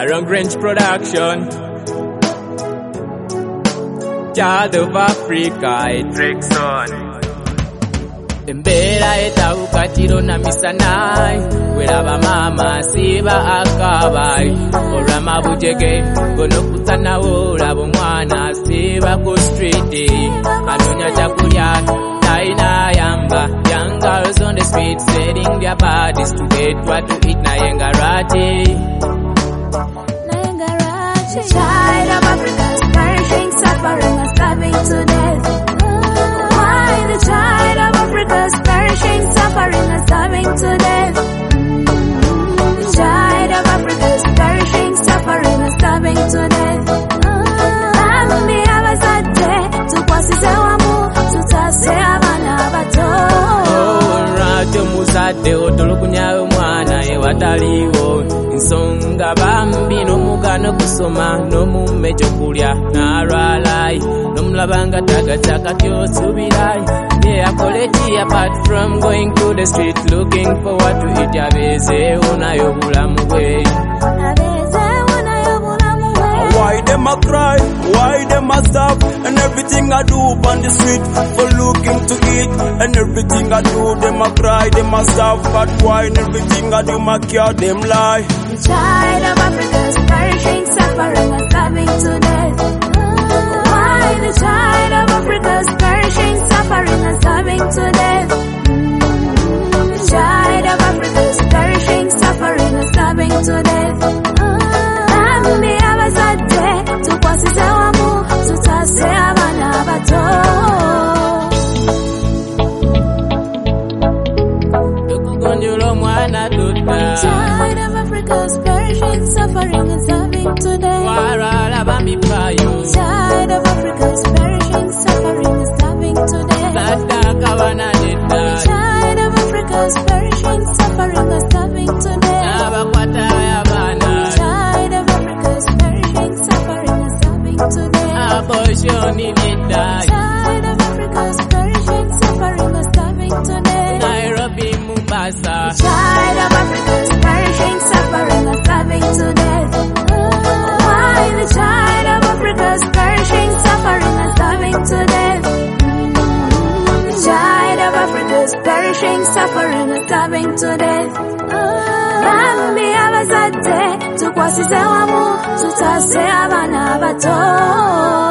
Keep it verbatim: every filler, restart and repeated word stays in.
Long Range Production. Child of Africa, it tricks on. Mbera eta ukatiro na misanai Weraba mama siba akabai Orama bujege Gono kutana urabo mwana siba ku street Anunya chakulia Taina yamba Young girls on the street setting their bodies to get what to eat na yengarati Na yengarati Child of Africa's perishing, suffering and starving to death. Why the child of Africa's perishing, suffering and starving to death? The child of Africa's perishing, suffering and starving to death. Bambi abazadde tukwasize wamu tutase abaana abato. Lwaki omuzadde otulugunya omwana ewataliwo ensonga bambi n'omugano kusoma n'omume ekyokulya n'alwalayi n'omulabanga tagataka ky'osuubirayi ye akole ki apart from going to the street looking for what to eat abeezeewo nayo obulamu bwe. Abeezeewo nayo obulamu bwe. Why them a cry? Why them a stop? And everything I do on the street for looking to eat. And everything I do, them a cry, them a stop. But why and everything I do, my care, them lie. The child of Africa's perishing, suffering and starving to death. Why the child of Africa's perishing, suffering and starving to death? The child of Africa's perishing, suffering and starving to death. Bambi abazadde tukwasize wamu tutase abaana abato. Tukugonjola omwana tutta. Child of Africa's perishing, suffering and starving to death. Warala bambi payo. Child of Africa's perishing, suffering and starving to death. Sadaka banadeta. Child of Africa's perishing, suffering and starving to death. Abakwata y'abaana. Child of Africa's perishing, suffering and starving to death. Abortion inidai. Child of Africa's perishing, suffering and starving to death. Nairobi, Mombasa. Child of Africa's perishing, suffering and starving to death. Why the child of Africa's perishing, suffering and starving to death? The child of Africa's perishing, suffering and starving to death. Bambi abazadde tukwasize wamu tutase abaana abato.